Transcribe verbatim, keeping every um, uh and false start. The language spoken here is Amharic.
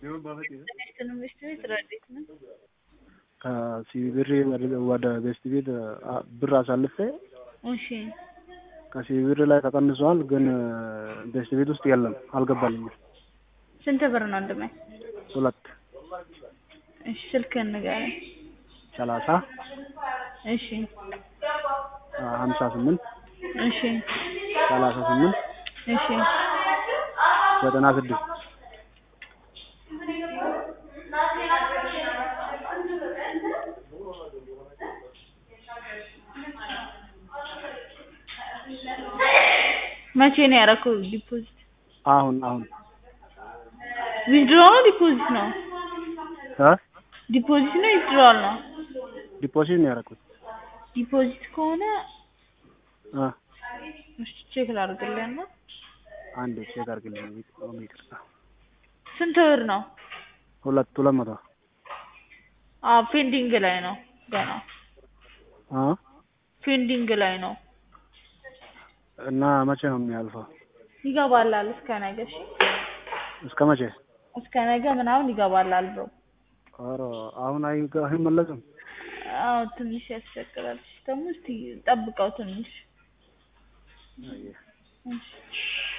እሱንም እስቲ ትረዲት ነው ከሲቢሪ ወደ ቤስት ቤት ብር አሳልፌ እሺ ከሲቢሪ ላይ ተቀንሷል ግን ቤስት ቤት ውስጥ የለም አልገባልኝም ስንት ብር ነው እንደማይ ሁለት እሺ ስልክህን ንገረኝ ሰላሳ እሺ ሀምሳ ስምንት እሺ ሰላሳ ስምንት እሺ ዘጠና ስድስት መቼ ነው ያደረኩት ዲፖዚት አሁን አሁን ዊዝድሮው ዲፖዚት ነው አ ዲፖዚት ነው ዊዝድሮው ነው ዲፖዚት ነው ያደረኩት ዲፖዚት ከሆነ አ እሺ ቼክ ላድርግልህና አንዴ ቼክ አድርግልኝ ይቅርታ ስንት ብር ነው ሁለት ሁለት መቶ አ ፔንዲንግ ላይ ነው ገና አ ፔንዲንግ ላይ ነው እና መቼ ነው የሚያልፈው ይገባላል እስከ ነገ እሺ እስከ መቼ እስከ ነገ ምናምን ይገባላል ብሮ ኧረ አሁን አይመለስም አዎ ትንሽ ያስቸግራል ደግሞ እስቲ ጠብቀው ትንሽ አየ እሺ